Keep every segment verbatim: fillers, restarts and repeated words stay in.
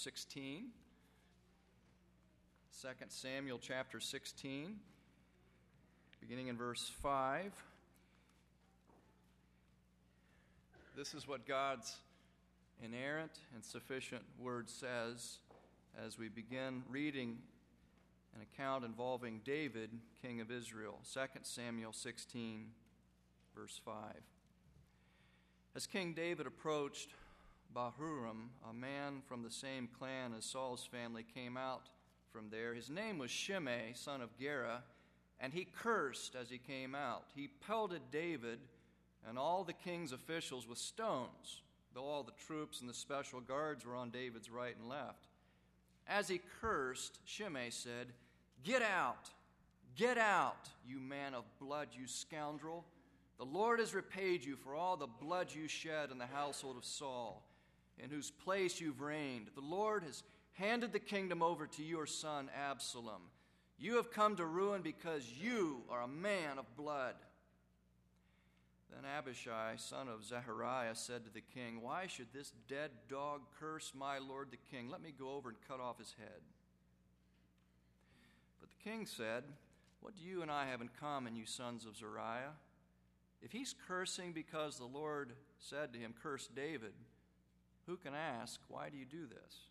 sixteen. Second Samuel chapter sixteen, beginning in verse five. This is what God's inerrant and sufficient word says as we begin reading an account involving David, king of Israel. Second Samuel sixteen, verse five. As King David approached Bahurim, a man from the same clan as Saul's family came out from there. His name was Shimei, son of Gera, and he cursed as he came out. He pelted David and all the king's officials with stones, though all the troops and the special guards were on David's right and left. As he cursed, Shimei said, "Get out! Get out, you man of blood, you scoundrel! The Lord has repaid you for all the blood you shed in the household of Saul, in whose place you've reigned. The Lord has handed the kingdom over to your son Absalom. You have come to ruin because you are a man of blood." Then Abishai, son of Zeruiah, said to the king, "Why should this dead dog curse my lord the king? Let me go over and cut off his head." But the king said, "What do you and I have in common, you sons of Zeruiah? If he's cursing because the Lord said to him, 'Curse David,' who can ask, 'Why do you do this?'"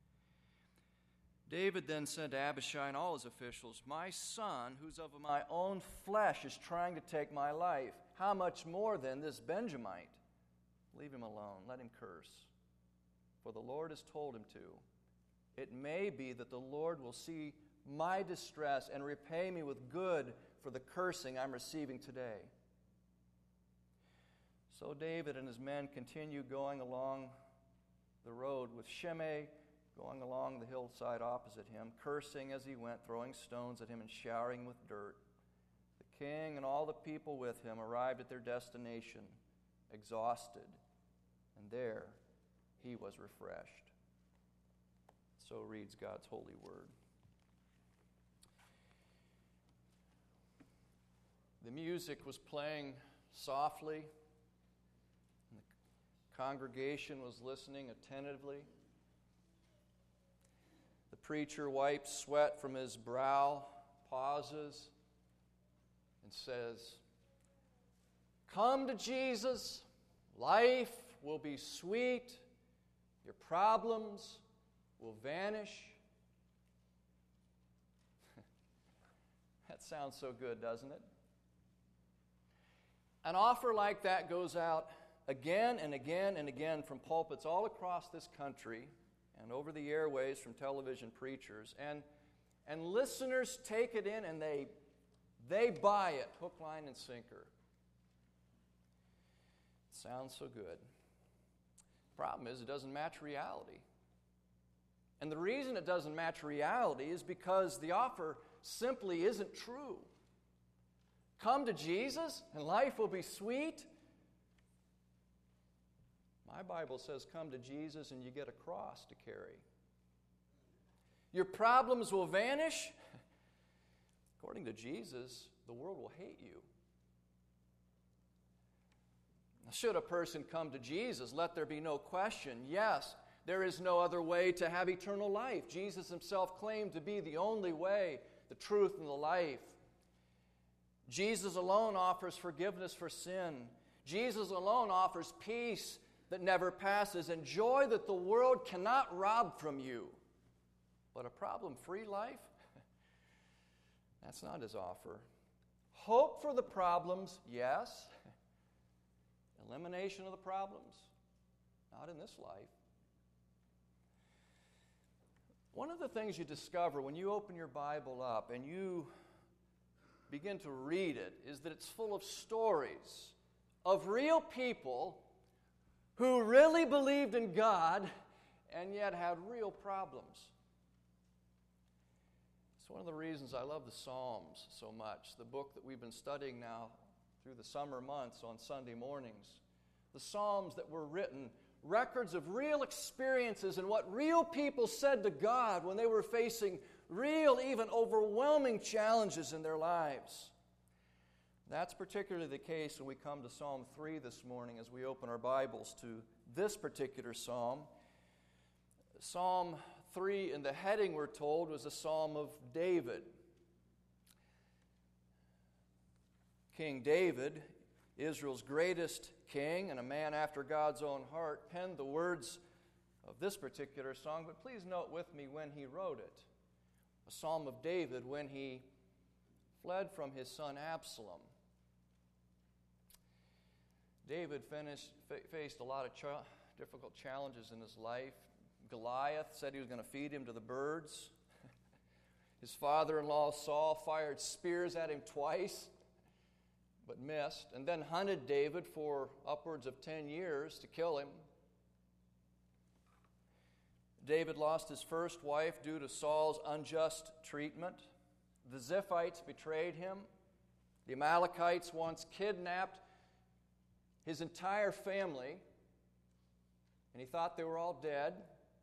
David then said to Abishai and all his officials, "My son, who's of my own flesh, is trying to take my life. How much more then this Benjamite? Leave him alone. Let him curse. For the Lord has told him to. It may be that the Lord will see my distress and repay me with good for the cursing I'm receiving today." So David and his men continued going along the road with Shimei going along the hillside opposite him, cursing as he went, throwing stones at him and showering with dirt. The king and all the people with him arrived at their destination, exhausted, and there he was refreshed. So reads God's holy word. The music was playing softly, and the congregation was listening attentively. The preacher wipes sweat from his brow, pauses, and says, "Come to Jesus. Life will be sweet. Your problems will vanish." That sounds so good, doesn't it? An offer like that goes out again and again and again from pulpits all across this country and over the airways from television preachers, and and listeners take it in and they they buy it hook, line, and sinker. It sounds so good. Problem is, it doesn't match reality. And the reason it doesn't match reality is because the offer simply isn't true. Come to Jesus and life will be sweet. My Bible says come to Jesus and you get a cross to carry. Your problems will vanish. According to Jesus, the world will hate you. Should a person come to Jesus, let there be no question, yes, there is no other way to have eternal life. Jesus himself claimed to be the only way, the truth, and the life. Jesus alone offers forgiveness for sin. Jesus alone offers peace that never passes, and joy that the world cannot rob from you. But a problem-free life? That's not his offer. Hope for the problems, yes. Elimination of the problems? Not in this life. One of the things you discover when you open your Bible up and you begin to read it is that it's full of stories of real people who really believed in God and yet had real problems. It's one of the reasons I love the Psalms so much, the book that we've been studying now through the summer months on Sunday mornings. The Psalms that were written, records of real experiences and what real people said to God when they were facing real, even overwhelming challenges in their lives. That's particularly the case when we come to Psalm three this morning as we open our Bibles to this particular psalm. Psalm three in the heading, we're told, was a psalm of David. King David, Israel's greatest king and a man after God's own heart, penned the words of this particular song, but please note with me when he wrote it. A psalm of David when he fled from his son Absalom. David finished, fa- faced a lot of ch- difficult challenges in his life. Goliath said he was going to feed him to the birds. His father-in-law Saul fired spears at him twice, but missed, and then hunted David for upwards of ten years to kill him. David lost his first wife due to Saul's unjust treatment. The Ziphites betrayed him. The Amalekites once kidnapped his entire family, and he thought they were all dead.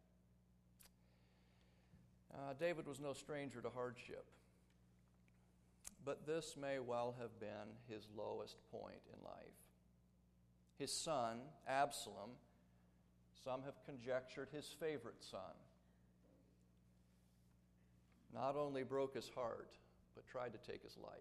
Uh, David was no stranger to hardship. But this may well have been his lowest point in life. His son, Absalom, some have conjectured his favorite son, not only broke his heart, but tried to take his life.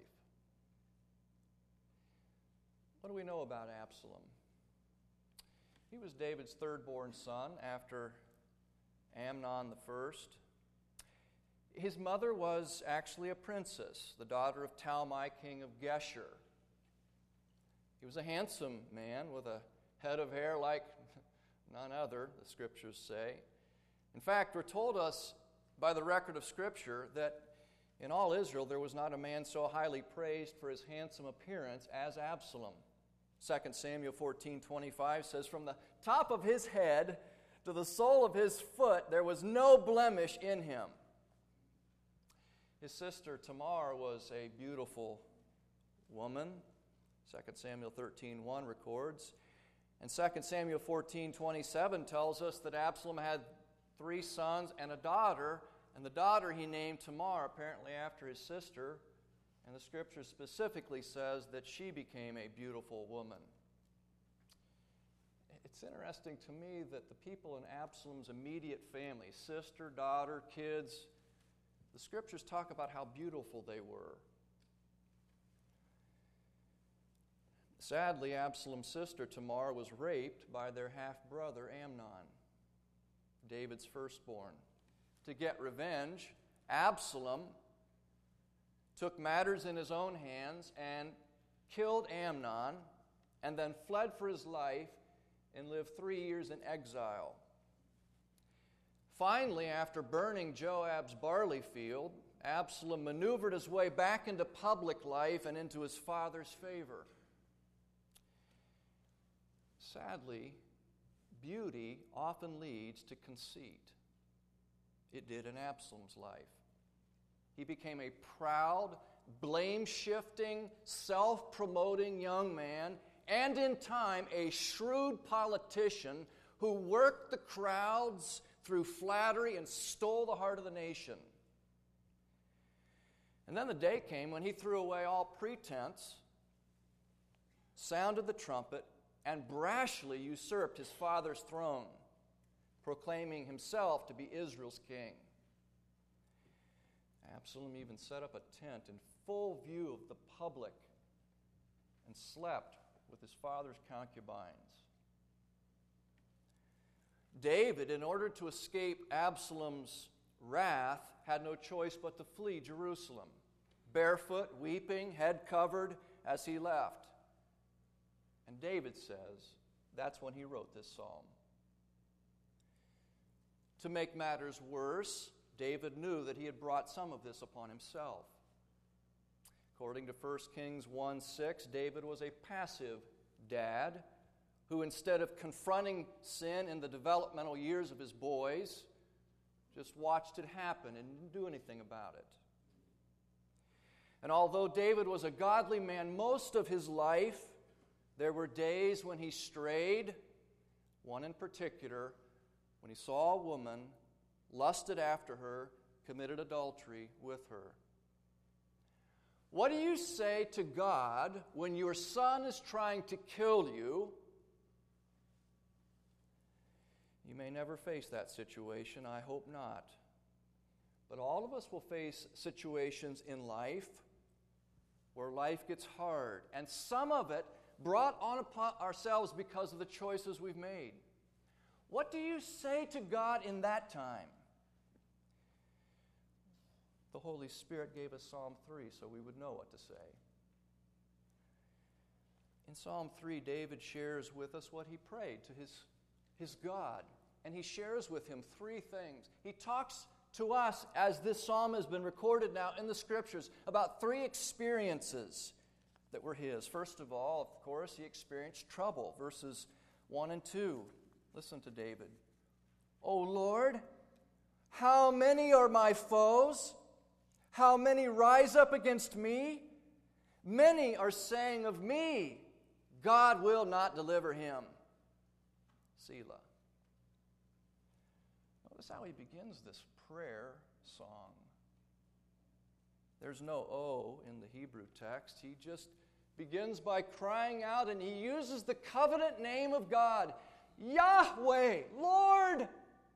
What do we know about Absalom? He was David's third-born son after Amnon the first. His mother was actually a princess, the daughter of Talmai, king of Geshur. He was a handsome man with a head of hair like none other, the scriptures say. In fact, we're told us by the record of Scripture that in all Israel there was not a man so highly praised for his handsome appearance as Absalom. Second Samuel fourteen twenty-five says, "From the top of his head to the sole of his foot there was no blemish in him." His sister Tamar was a beautiful woman. Second Samuel thirteen one records. And Second Samuel fourteen twenty-seven tells us that Absalom had three sons and a daughter, and the daughter he named Tamar, apparently after his sister, and the Scripture specifically says that she became a beautiful woman. It's interesting to me that the people in Absalom's immediate family, sister, daughter, kids, the Scriptures talk about how beautiful they were. Sadly, Absalom's sister Tamar was raped by their half-brother Amnon, David's firstborn. To get revenge, Absalom took matters in his own hands and killed Amnon, and then fled for his life and lived three years in exile. Finally, after burning Joab's barley field, Absalom maneuvered his way back into public life and into his father's favor. Sadly, beauty often leads to conceit. It did in Absalom's life. He became a proud, blame-shifting, self-promoting young man, and in time a shrewd politician who worked the crowds through flattery and stole the heart of the nation. And then the day came when he threw away all pretense, sounded the trumpet, and brashly usurped his father's throne, proclaiming himself to be Israel's king. Absalom even set up a tent in full view of the public and slept with his father's concubines. David, in order to escape Absalom's wrath, had no choice but to flee Jerusalem, barefoot, weeping, head covered, as he left. And David says that's when he wrote this psalm. To make matters worse, David knew that he had brought some of this upon himself. According to First Kings one six, David was a passive dad who, instead of confronting sin in the developmental years of his boys, just watched it happen and didn't do anything about it. And although David was a godly man most of his life, there were days when he strayed, one in particular, when he saw a woman, lusted after her, committed adultery with her. What do you say to God when your son is trying to kill you? You may never face that situation. I hope not. But all of us will face situations in life where life gets hard, and some of it brought on upon ourselves because of the choices we've made. What do you say to God in that time? The Holy Spirit gave us Psalm three so we would know what to say. In Psalm three, David shares with us what he prayed to his, his God. And he shares with him three things. He talks to us, as this psalm has been recorded now in the Scriptures, about three experiences that were his. First of all, of course, he experienced trouble. Verses one and two. Listen to David. O Lord, how many are my foes? How many rise up against me? Many are saying of me, God will not deliver him. Selah. Notice how he begins this prayer song. There's no O in the Hebrew text. He just begins by crying out, and he uses the covenant name of God, Yahweh, Lord.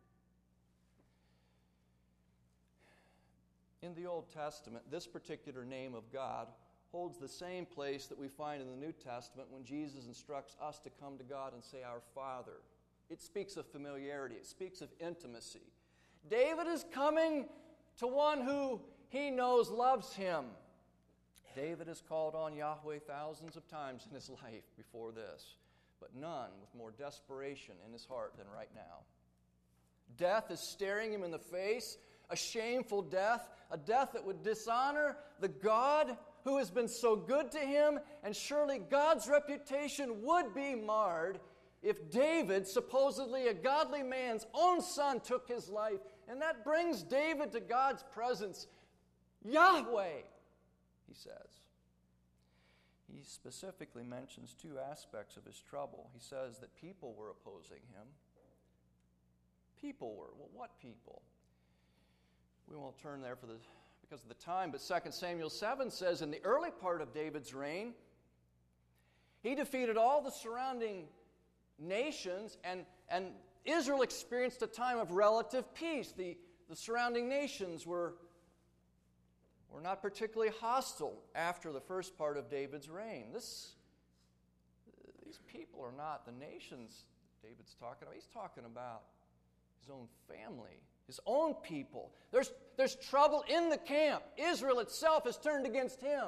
In the Old Testament, this particular name of God holds the same place that we find in the New Testament when Jesus instructs us to come to God and say, Our Father. It speaks of familiarity. It speaks of intimacy. David is coming to one who he knows loves him. David has called on Yahweh thousands of times in his life before this, but none with more desperation in his heart than right now. Death is staring him in the face, a shameful death, a death that would dishonor the God who has been so good to him, and surely God's reputation would be marred if David, supposedly a godly man's own son, took his life. And that brings David to God's presence. Yahweh, he says. He specifically mentions two aspects of his trouble. He says that people were opposing him. People were. Well, what people? We won't turn there for the because of the time, but Second Samuel seven says in the early part of David's reign, he defeated all the surrounding nations, and, and Israel experienced a time of relative peace. The, the surrounding nations were, were not particularly hostile after the first part of David's reign. This, these people are not the nations David's talking about. He's talking about his own family, his own people. There's, there's trouble in the camp. Israel itself has turned against him.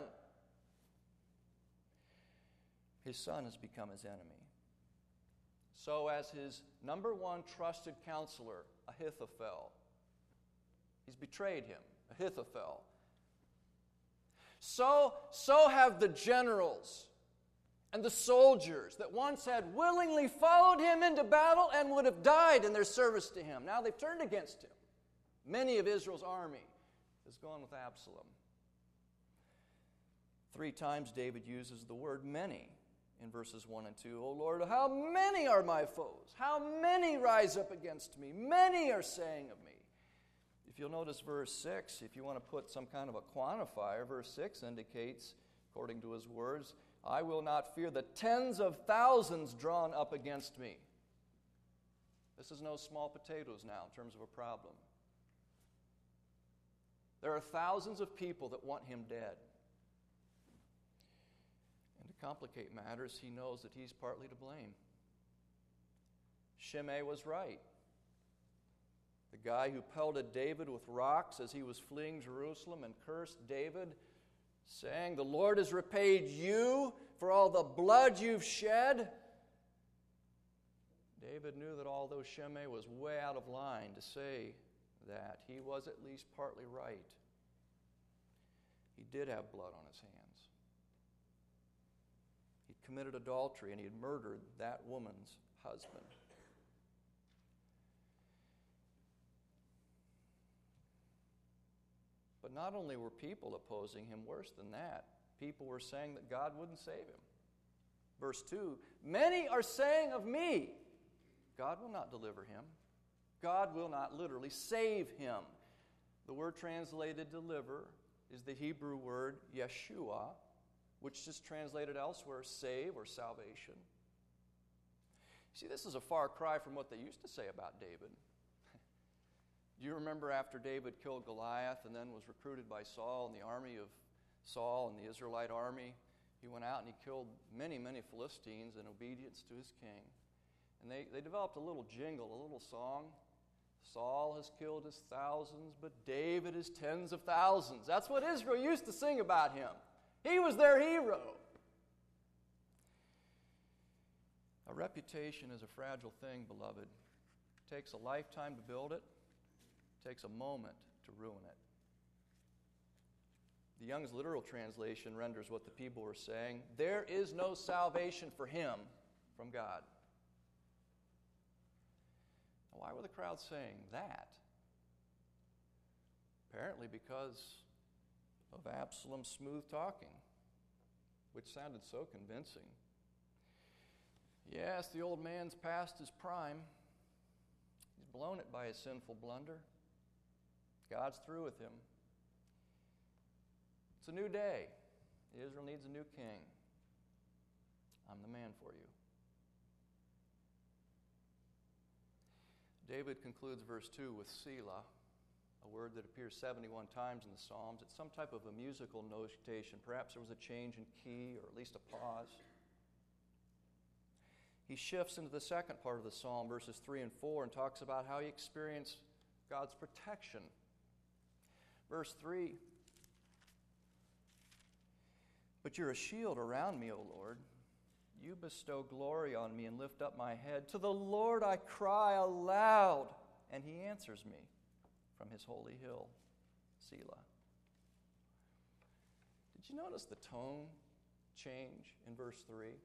His son has become his enemy. So as his number one trusted counselor, Ahithophel, he's betrayed him, Ahithophel. So, so have the generals and the soldiers that once had willingly followed him into battle and would have died in their service to him. Now they've turned against him. Many of Israel's army has gone with Absalom. Three times David uses the word many in verses one and two. O Lord, how many are my foes? How many rise up against me? Many are saying of me. If you'll notice verse six, if you want to put some kind of a quantifier, verse six indicates, according to his words, I will not fear the tens of thousands drawn up against me. This is no small potatoes now in terms of a problem. There are thousands of people that want him dead. And to complicate matters, he knows that he's partly to blame. Shimei was right. The guy who pelted David with rocks as he was fleeing Jerusalem and cursed David, saying, the Lord has repaid you for all the blood you've shed. David knew that although Shimei was way out of line to say that, he was at least partly right. He did have blood on his hands. He'd committed adultery and he had murdered that woman's husband. But not only were people opposing him, worse than that, people were saying that God wouldn't save him. Verse two, many are saying of me, God will not deliver him. God will not literally save him. The word translated deliver is the Hebrew word Yeshua, which is translated elsewhere save or salvation. See, this is a far cry from what they used to say about David. Do you remember after David killed Goliath and then was recruited by Saul in the army of Saul and the Israelite army? He went out and he killed many, many Philistines in obedience to his king. And they, they developed a little jingle, a little song. Saul has killed his thousands, but David his tens of thousands. That's what Israel used to sing about him. He was their hero. A reputation is a fragile thing, beloved. It takes a lifetime to build it. It takes a moment to ruin it. The Young's literal translation renders what the people were saying: there is no salvation for him from God. Now, why were the crowd saying that? Apparently because of Absalom's smooth talking, which sounded so convincing. Yes, the old man's past his prime. He's blown it by his sinful blunder. God's through with him. It's a new day. Israel needs a new king. I'm the man for you. David concludes verse two with Selah, a word that appears seventy-one times in the Psalms. It's some type of a musical notation. Perhaps there was a change in key, or at least a pause. He shifts into the second part of the psalm, verses three and four, and talks about how he experienced God's protection. Verse three, but you're a shield around me, O Lord. You bestow glory on me and lift up my head. To the Lord I cry aloud, and he answers me from his holy hill, Selah. Did you notice the tone change in verse three?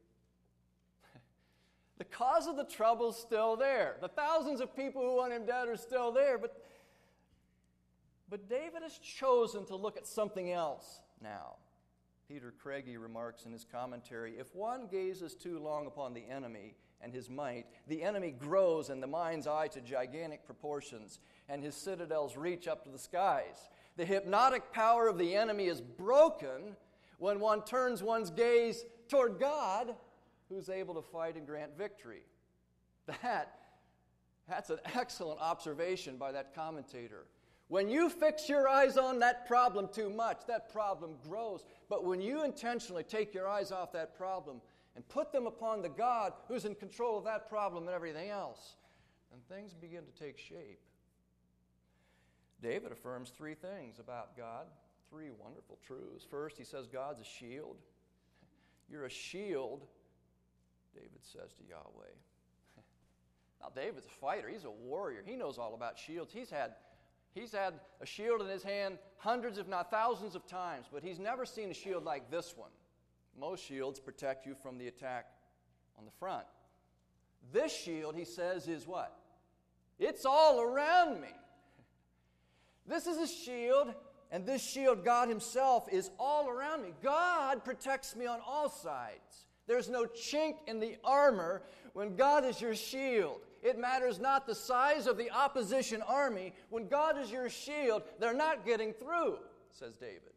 The cause of the trouble is still there. The thousands of people who want him dead are still there, but, but David has chosen to look at something else now. Peter Craigie remarks in his commentary, if one gazes too long upon the enemy and his might, the enemy grows in the mind's eye to gigantic proportions, and his citadels reach up to the skies. The hypnotic power of the enemy is broken when one turns one's gaze toward God, who's able to fight and grant victory. That, that's an excellent observation by that commentator. When you fix your eyes on that problem too much, that problem grows. But when you intentionally take your eyes off that problem and put them upon the God who's in control of that problem and everything else, then things begin to take shape. David affirms three things about God, three wonderful truths. First, he says God's a shield. You're a shield, David says to Yahweh. Now, David's a fighter. He's a warrior. He knows all about shields. He's had He's had a shield in his hand hundreds, if not thousands of times, but he's never seen a shield like this one. Most shields protect you from the attack on the front. This shield, he says, is what? It's all around me. This is a shield, and this shield, God himself, is all around me. God protects me on all sides. There's no chink in the armor when God is your shield. It matters not the size of the opposition army. When God is your shield, they're not getting through, says David.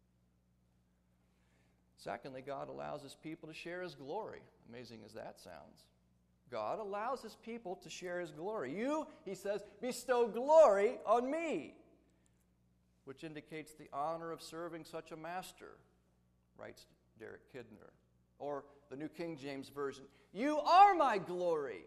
Secondly, God allows his people to share his glory. Amazing as that sounds. God allows his people to share his glory. You, he says, bestow glory on me, which indicates the honor of serving such a master, writes Derek Kidner. Or the New King James Version, you are my glory.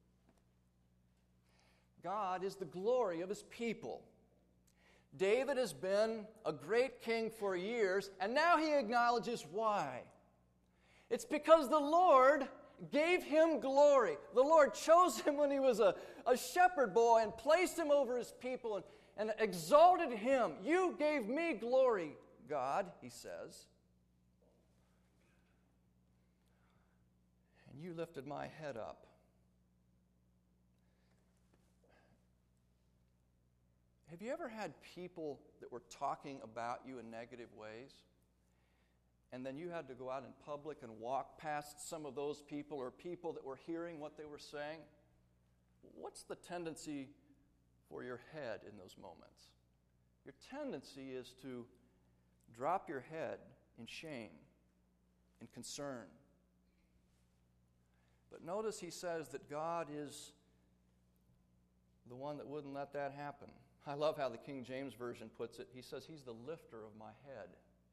God is the glory of his people. David has been a great king for years, and now he acknowledges why. It's because the Lord gave him glory. The Lord chose him when he was a, a shepherd boy and placed him over his people and, and exalted him. You gave me glory, God, he says. And you lifted my head up. Have you ever had people that were talking about you in negative ways? And then you had to go out in public and walk past some of those people or people that were hearing what they were saying? What's the tendency for your head in those moments? Your tendency is to drop your head in shame and concern. But notice he says that God is the one that wouldn't let that happen. I love how the King James Version puts it. He says, He's the lifter of my head.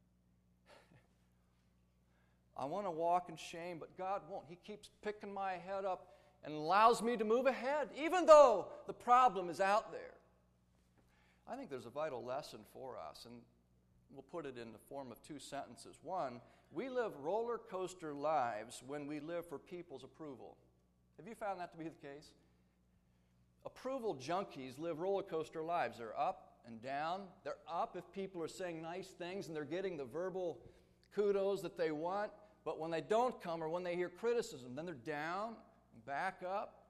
I want to walk in shame, but God won't. He keeps picking my head up and allows me to move ahead, even though the problem is out there. I think there's a vital lesson for us, and we'll put it in the form of two sentences. One, we live roller coaster lives when we live for people's approval. Have you found that to be the case? Approval junkies live roller coaster lives. They're up and down. They're up if people are saying nice things and they're getting the verbal kudos that they want. But when they don't come or when they hear criticism, then they're down and back up.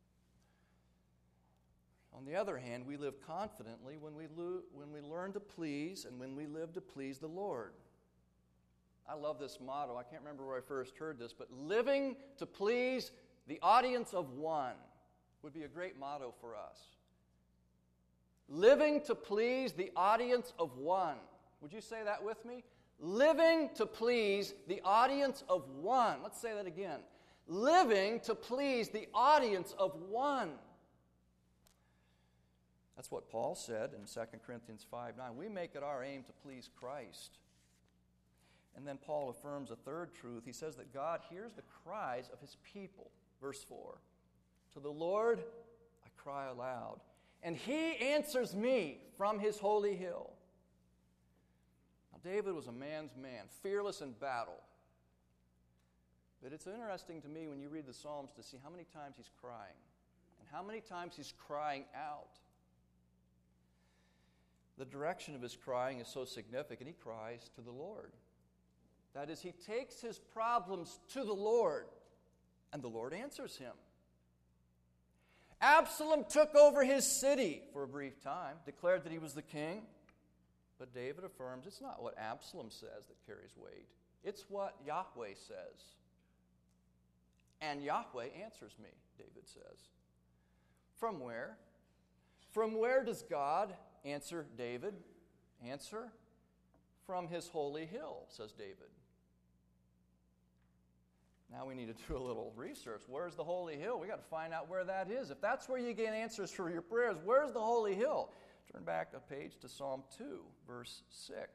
On the other hand, we live confidently when we, lo- when we learn to please and when we live to please the Lord. I love this motto. I can't remember where I first heard this, but living to please the audience of one would be a great motto for us. Living to please the audience of one. Would you say that with me? Living to please the audience of one. Let's say that again. Living to please the audience of one. That's what Paul said in Second Corinthians five nine. We make it our aim to please Christ. And then Paul affirms a third truth. He says that God hears the cries of His people. Verse four. To the Lord I cry aloud, and He answers me from His holy hill. Now David was a man's man, fearless in battle. But it's interesting to me when you read the Psalms to see how many times he's crying and how many times he's crying out. The direction of his crying is so significant. He cries to the Lord. That is, he takes his problems to the Lord, and the Lord answers him. Absalom took over his city for a brief time, declared that he was the king. But David affirms it's not what Absalom says that carries weight. It's what Yahweh says. And Yahweh answers me, David says. From where? From where does God answer David? Answer? From His holy hill, says David. Now we need to do a little research. Where's the holy hill? We've got to find out where that is. If that's where you get answers for your prayers, where's the holy hill? Turn back a page to Psalm two, verse six.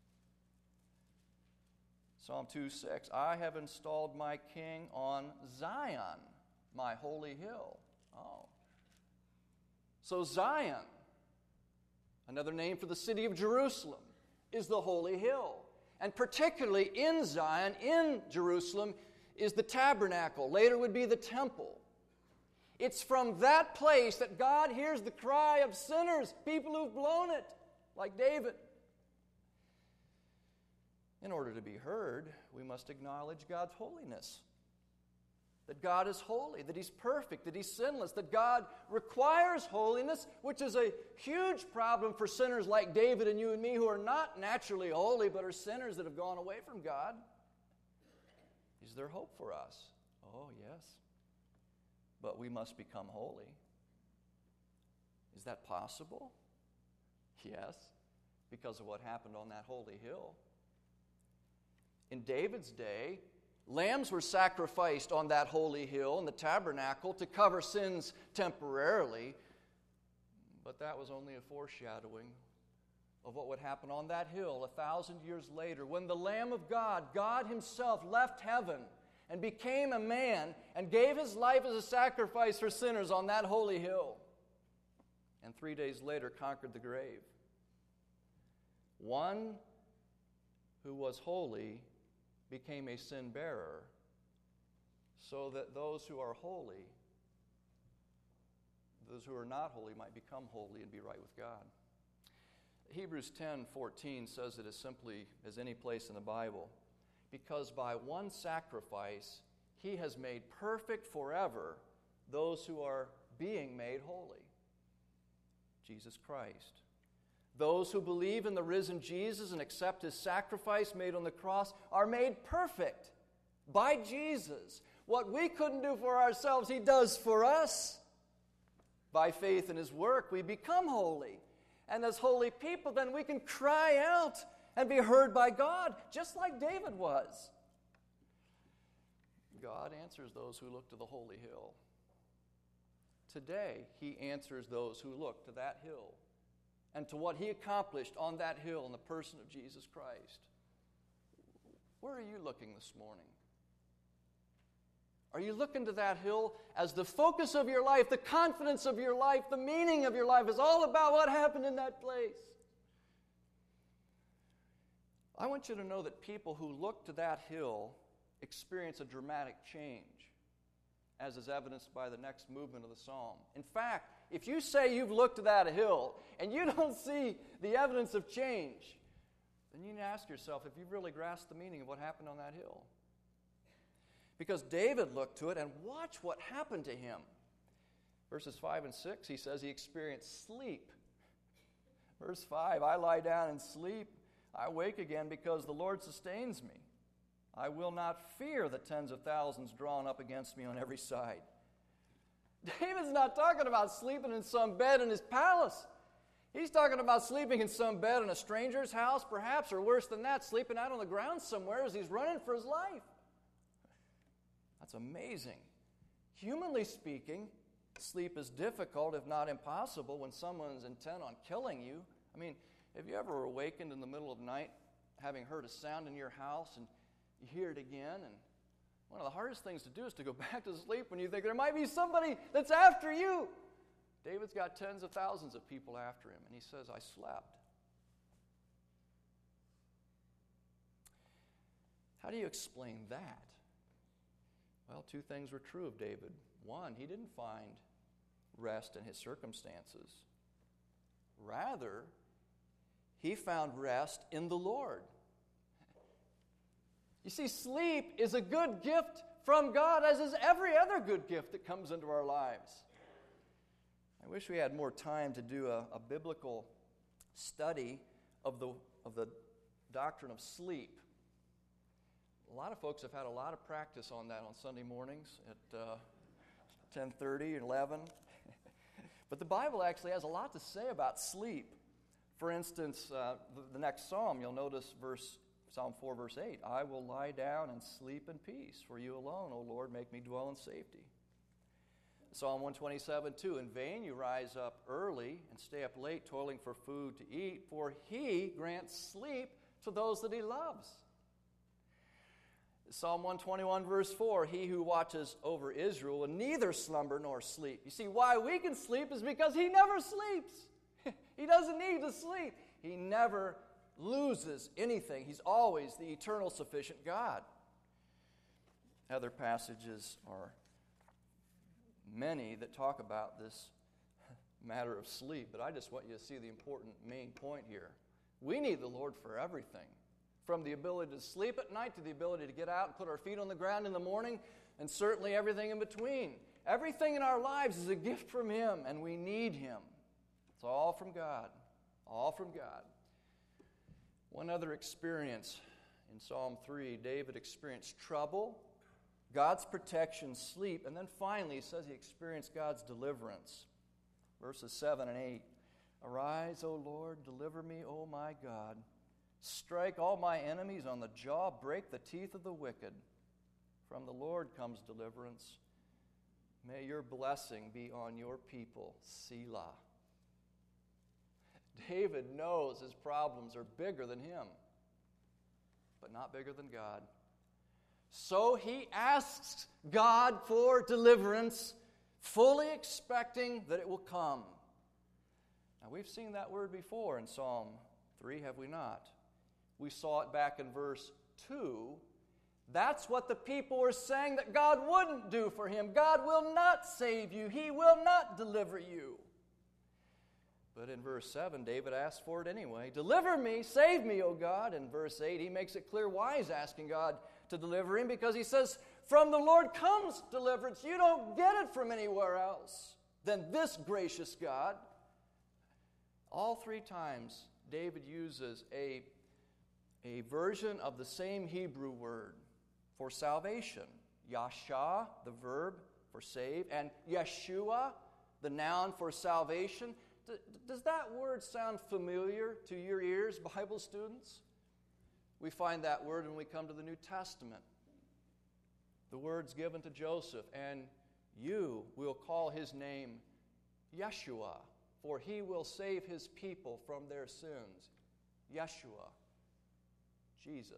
Psalm two six. I have installed my king on Zion, my holy hill. Oh. So Zion, another name for the city of Jerusalem, is the holy hill. And particularly in Zion, in Jerusalem, is the tabernacle. Later would be the temple. It's from that place that God hears the cry of sinners, people who've blown it, like David. In order to be heard, we must acknowledge God's holiness. That God is holy, that He's perfect, that He's sinless, that God requires holiness, which is a huge problem for sinners like David and you and me who are not naturally holy, but are sinners that have gone away from God. Is there hope for us? Oh, yes. But we must become holy. Is that possible? Yes, because of what happened on that holy hill. In David's day, lambs were sacrificed on that holy hill in the tabernacle to cover sins temporarily, but that was only a foreshadowing of what would happen on that hill a thousand years later when the Lamb of God, God Himself, left heaven and became a man and gave His life as a sacrifice for sinners on that holy hill, and three days later conquered the grave. One who was holy became a sin bearer so that those who are holy, those who are not holy, might become holy and be right with God. Hebrews ten fourteen says it as simply as any place in the Bible. Because by one sacrifice He has made perfect forever those who are being made holy. Jesus Christ. Those who believe in the risen Jesus and accept His sacrifice made on the cross are made perfect by Jesus. What we couldn't do for ourselves, He does for us. By faith in His work, we become holy. And as holy people, then we can cry out and be heard by God, just like David was. God answers those who look to the holy hill. Today, he answers those who look to that hill and to what he accomplished on that hill in the person of Jesus Christ. Where are you looking this morning? Are you looking to that hill as the focus of your life, the confidence of your life, the meaning of your life is all about what happened in that place? I want you to know that people who look to that hill experience a dramatic change, as is evidenced by the next movement of the psalm. In fact, if you say you've looked to that hill and you don't see the evidence of change, then you need to ask yourself if you've really grasped the meaning of what happened on that hill. Because David looked to it, and watch what happened to him. Verses five and six, he says he experienced sleep. Verse five, I lie down and sleep. I wake again because the Lord sustains me. I will not fear the tens of thousands drawn up against me on every side. David's not talking about sleeping in some bed in his palace. He's talking about sleeping in some bed in a stranger's house, perhaps, or worse than that, sleeping out on the ground somewhere as he's running for his life. That's amazing. Humanly speaking, sleep is difficult, if not impossible, when someone's intent on killing you. I mean, have you ever awakened in the middle of the night having heard a sound in your house and you hear it again? And one of the hardest things to do is to go back to sleep when you think there might be somebody that's after you. David's got tens of thousands of people after him, and he says, I slept. How do you explain that? Well, two things were true of David. One, he didn't find rest in his circumstances. Rather, he found rest in the Lord. You see, sleep is a good gift from God, as is every other good gift that comes into our lives. I wish we had more time to do a, a biblical study of the, of the doctrine of sleep. A lot of folks have had a lot of practice on that on Sunday mornings at uh, ten thirty, eleven. But the Bible actually has a lot to say about sleep. For instance, uh, the, the next psalm, you'll notice verse Psalm four, verse eight. I will lie down and sleep in peace. For you alone, O Lord, make me dwell in safety. Psalm one twenty-seven, two. In vain you rise up early and stay up late, toiling for food to eat, for he grants sleep to those that he loves. Psalm one twenty-one, verse four, he who watches over Israel will neither slumber nor sleep. You see, why we can sleep is because he never sleeps. He doesn't need to sleep. He never loses anything. He's always the eternal sufficient God. Other passages are many that talk about this matter of sleep, but I just want you to see the important main point here. We need the Lord for everything. From the ability to sleep at night to the ability to get out and put our feet on the ground in the morning, and certainly everything in between. Everything in our lives is a gift from him, and we need him. It's all from God. All from God. One other experience in Psalm three, David experienced trouble, God's protection, sleep, and then finally he says he experienced God's deliverance. Verses seven and eight. Arise, O Lord, deliver me, O my God. Strike all my enemies on the jaw, break the teeth of the wicked. From the Lord comes deliverance. May your blessing be on your people, Selah. David knows his problems are bigger than him, but not bigger than God. So he asks God for deliverance, fully expecting that it will come. Now, we've seen that word before in Psalm three, have we not? We saw it back in verse two. That's what the people were saying that God wouldn't do for him. God will not save you. He will not deliver you. But in verse seven, David asked for it anyway. Deliver me, save me, O God. In verse eight, he makes it clear why he's asking God to deliver him, because he says, from the Lord comes deliverance. You don't get it from anywhere else than this gracious God. All three times, David uses a, a version of the same Hebrew word for salvation. Yasha, the verb for save, and Yeshua, the noun for salvation. Does that word sound familiar to your ears, Bible students? We find that word when we come to the New Testament. the words given to Joseph, and you will call his name Yeshua, for he will save his people from their sins. Yeshua, Jesus.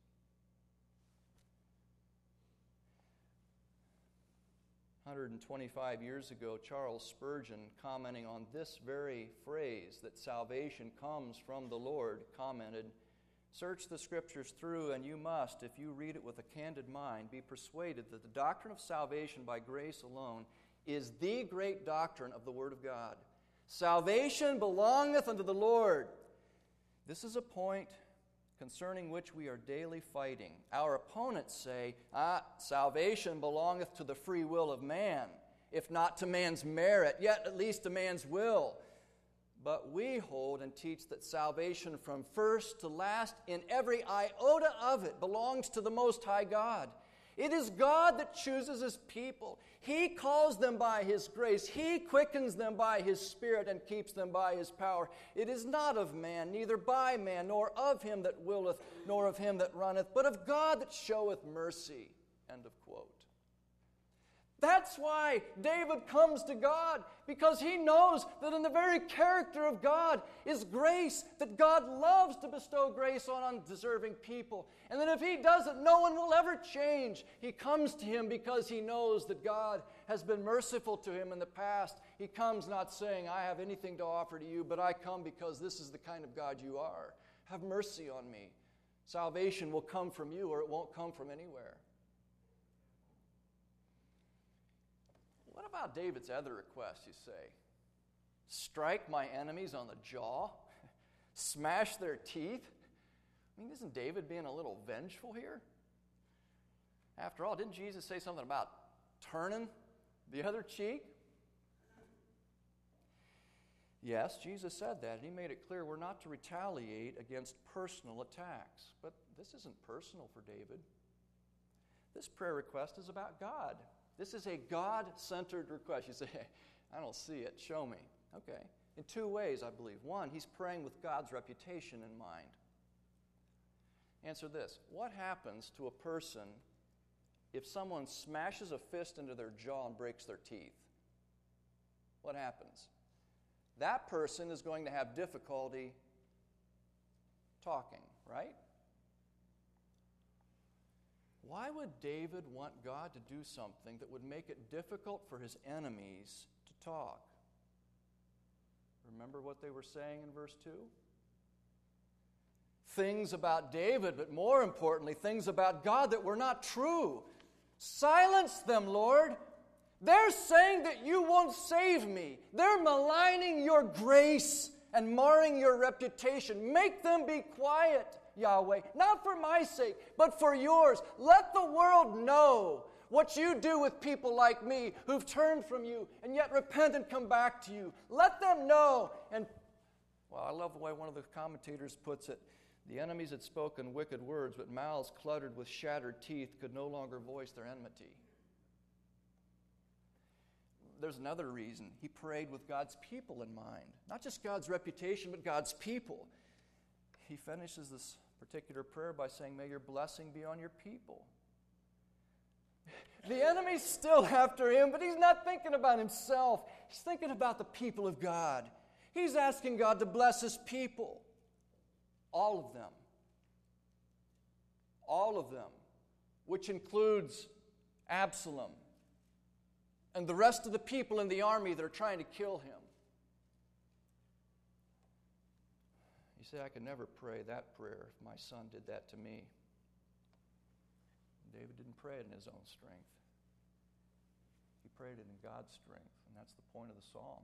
one hundred twenty-five years ago, Charles Spurgeon, commenting on this very phrase, that salvation comes from the Lord, commented, "Search the Scriptures through, and you must, if you read it with a candid mind, be persuaded that the doctrine of salvation by grace alone is the great doctrine of the Word of God. Salvation belongeth unto the Lord." This is a point concerning which we are daily fighting. Our opponents say, ah, salvation belongeth to the free will of man, if not to man's merit, yet at least to man's will. But we hold and teach that salvation from first to last, in every iota of it, belongs to the Most High God. It is God that chooses His people. He calls them by His grace. He quickens them by His Spirit and keeps them by His power. It is not of man, neither by man, nor of him that willeth, nor of him that runneth, but of God that showeth mercy. End of quote. That's why David comes to God, because he knows that in the very character of God is grace, that God loves to bestow grace on undeserving people, and that if he does it, no one will ever change. He comes to him because he knows that God has been merciful to him in the past. He comes not saying, I have anything to offer to you, but I come because this is the kind of God you are. Have mercy on me. Salvation will come from you, or it won't come from anywhere. What about David's other request, you say? Strike my enemies on the jaw? Smash their teeth? I mean, isn't David being a little vengeful here? After all, didn't Jesus say something about turning the other cheek? Yes, Jesus said that, and He made it clear we're not to retaliate against personal attacks. But this isn't personal for David. This prayer request is about God. This is a God-centered request. You say, hey, I don't see it. Show me. Okay. In two ways, I believe. One, he's praying with God's reputation in mind. Answer this. What happens to a person if someone smashes a fist into their jaw and breaks their teeth? What happens? That person is going to have difficulty talking, right? Why would David want God to do something that would make it difficult for his enemies to talk? Remember what they were saying in verse two? Things about David, but more importantly, things about God that were not true. Silence them, Lord. They're saying that you won't save me. They're maligning your grace and marring your reputation. Make them be quiet, Yahweh, not for my sake, but for yours. Let the world know what you do with people like me who've turned from you and yet repent and come back to you. Let them know. And, well, I love the way one of the commentators puts it. The enemies had spoken wicked words, but mouths cluttered with shattered teeth could no longer voice their enmity. There's another reason. He prayed with God's people in mind. Not just God's reputation, but God's people. He finishes this particular prayer by saying, may your blessing be on your people. The enemy's still after him, but he's not thinking about himself. He's thinking about the people of God. He's asking God to bless His people. All of them. All of them. Which includes Absalom and the rest of the people in the army that are trying to kill him. You say, I could never pray that prayer if my son did that to me. David didn't pray it in his own strength. He prayed it in God's strength, and that's the point of the psalm.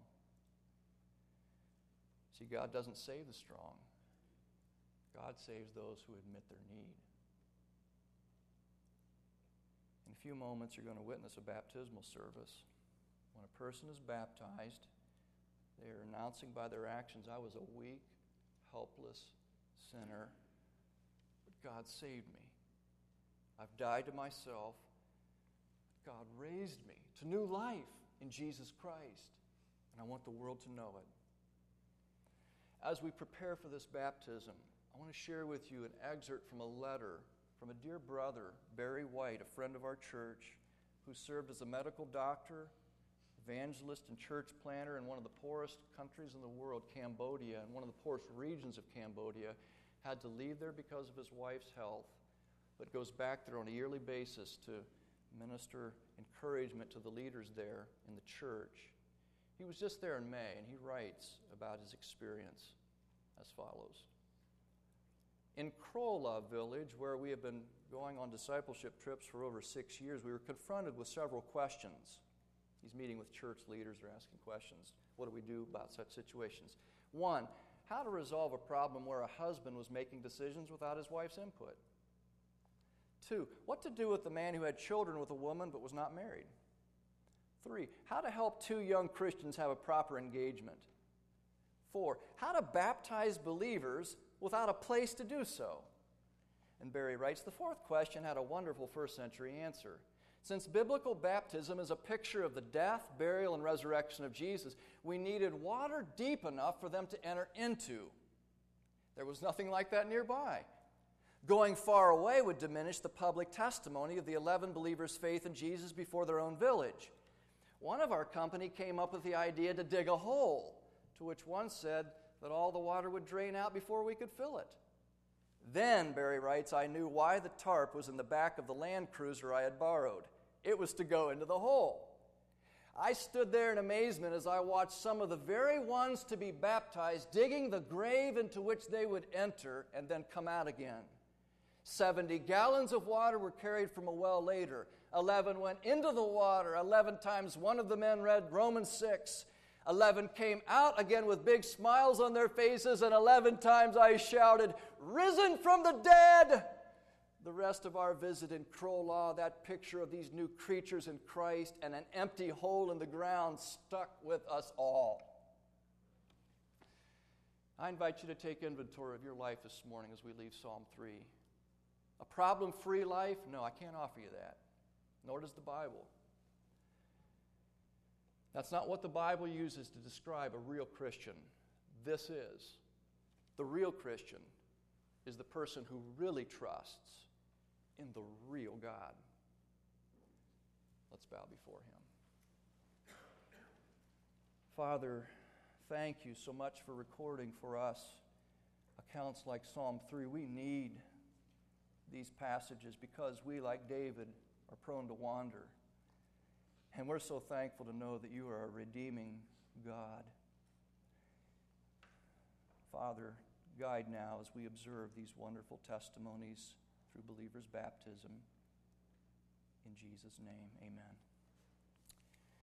See, God doesn't save the strong. God saves those who admit their need. In a few moments, you're going to witness a baptismal service. When a person is baptized, they are announcing by their actions, I was a weak, helpless sinner, but God saved me. I've died to myself. God raised me to new life in Jesus Christ, and I want the world to know it. As we prepare for this baptism, I want to share with you an excerpt from a letter from a dear brother, Barry White, a friend of our church, who served as a medical doctor, evangelist, and church planter in one of the poorest countries in the world, Cambodia, and one of the poorest regions of Cambodia, had to leave there because of his wife's health, but goes back there on a yearly basis to minister encouragement to the leaders there in the church. He was just there in May, and he writes about his experience as follows. In Krola village, where we have been going on discipleship trips for over six years, we were confronted with several questions. He's meeting with church leaders, they're asking questions. What do we do about such situations? One, how to resolve a problem where a husband was making decisions without his wife's input. Two, what to do with the man who had children with a woman but was not married. Three, how to help two young Christians have a proper engagement. Four, how to baptize believers without a place to do so. And Barry writes, the fourth question had a wonderful first century answer. Since biblical baptism is a picture of the death, burial, and resurrection of Jesus, we needed water deep enough for them to enter into. There was nothing like that nearby. Going far away would diminish the public testimony of the eleven believers' faith in Jesus before their own village. One of our company came up with the idea to dig a hole, to which one said that all the water would drain out before we could fill it. Then, Barry writes, I knew why the tarp was in the back of the Land Cruiser I had borrowed. It was to go into the hole. I stood there in amazement as I watched some of the very ones to be baptized digging the grave into which they would enter and then come out again. Seventy gallons of water were carried from a well later. Eleven went into the water. Eleven times one of the men read Romans six. Eleven came out again with big smiles on their faces, and eleven times I shouted, risen from the dead! The rest of our visit in Krola, that picture of these new creatures in Christ and an empty hole in the ground stuck with us all. I invite you to take inventory of your life this morning as we leave Psalm three. A problem-free life? No, I can't offer you that. Nor does the Bible. That's not what the Bible uses to describe a real Christian. This is. The real Christian is the person who really trusts in the real God. Let's bow before Him. Father, thank you so much for recording for us accounts like Psalm three. We need these passages because we, like David, are prone to wander. And we're so thankful to know that you are a redeeming God. Father, guide now as we observe these wonderful testimonies through believers' baptism. In Jesus' name, amen.